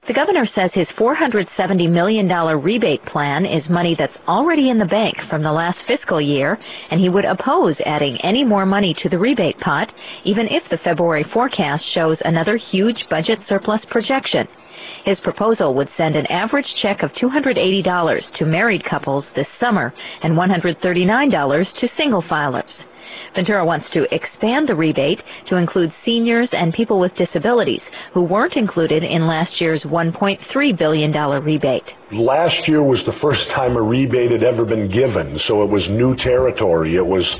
The governor says his $470 million rebate plan is money that's already in the bank from the last fiscal year, and he would oppose adding any more money to the rebate pot, even if the February forecast shows another huge budget surplus projection. His proposal would send an average check of $280 to married couples this summer and $139 to single filers. Ventura wants to expand the rebate to include seniors and people with disabilities who weren't included in last year's $1.3 billion rebate. Last year was the first time a rebate had ever been given, so it was new territory. It was,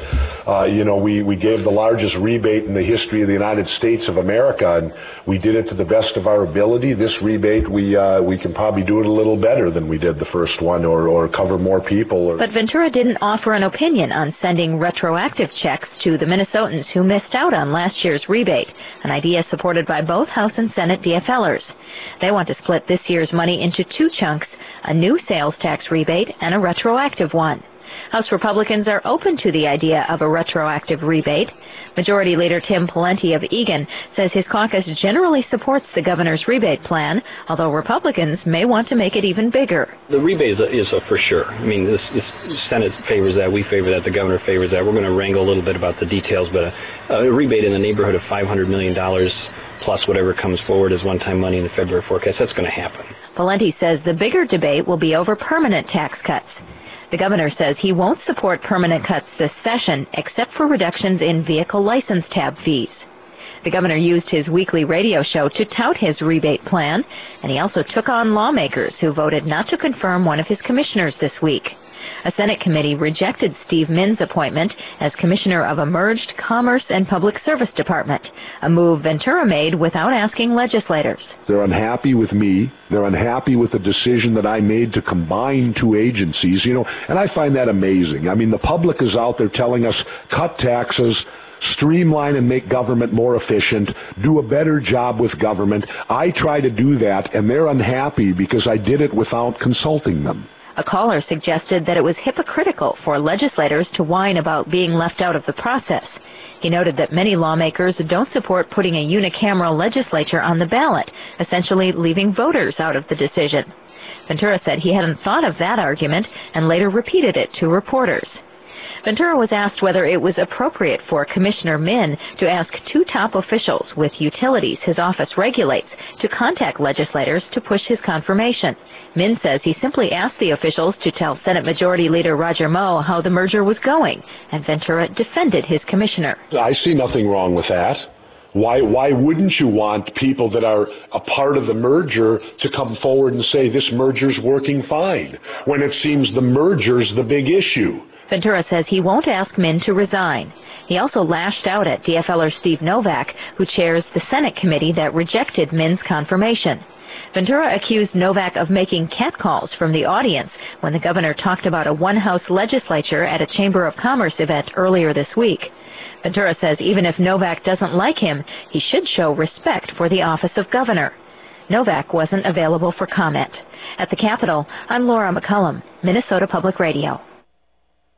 we gave the largest rebate in the history of the United States of America, and we did it to the best of our ability. This rebate, we can probably do it a little better than we did the first one, or cover more people. But Ventura didn't offer an opinion on sending retroactive checks to the Minnesotans who missed out on last year's rebate, an idea supported by both House and Senate DFLers. They want to split this year's money into two chunks, a new sales tax rebate and a retroactive one. House Republicans are open to the idea of a retroactive rebate. Majority Leader Tim Pawlenty of Eagan says his caucus generally supports the governor's rebate plan, although Republicans may want to make it even bigger. The rebate is a for sure. I mean, the Senate favors that, we favor that, the governor favors that. We're going to wrangle a little bit about the details, but a rebate in the neighborhood of $500 million plus whatever comes forward as one-time money in the February forecast, that's going to happen. Pawlenty says the bigger debate will be over permanent tax cuts. The governor says he won't support permanent cuts this session except for reductions in vehicle license tab fees. The governor used his weekly radio show to tout his rebate plan, and he also took on lawmakers who voted not to confirm one of his commissioners this week. A Senate committee rejected Steve Min's appointment as Commissioner of a merged Commerce and Public Service Department, a move Ventura made without asking legislators. They're unhappy with me. They're unhappy with the decision that I made to combine two agencies, and I find that amazing. I mean, the public is out there telling us, cut taxes, streamline and make government more efficient, do a better job with government. I try to do that, and they're unhappy because I did it without consulting them. A caller suggested that it was hypocritical for legislators to whine about being left out of the process. He noted that many lawmakers don't support putting a unicameral legislature on the ballot, essentially leaving voters out of the decision. Ventura said he hadn't thought of that argument and later repeated it to reporters. Ventura was asked whether it was appropriate for Commissioner Min to ask two top officials with utilities his office regulates to contact legislators to push his confirmation. Min says he simply asked the officials to tell Senate Majority Leader Roger Moe how the merger was going, and Ventura defended his commissioner. I see nothing wrong with that. Why wouldn't you want people that are a part of the merger to come forward and say this merger's working fine, when it seems the merger's the big issue? Ventura says he won't ask Min to resign. He also lashed out at DFLer Steve Novak, who chairs the Senate committee that rejected Min's confirmation. Ventura accused Novak of making catcalls from the audience when the governor talked about a one-house legislature at a Chamber of Commerce event earlier this week. Ventura says even if Novak doesn't like him, he should show respect for the office of governor. Novak wasn't available for comment. At the Capitol, I'm Laura McCullum, Minnesota Public Radio.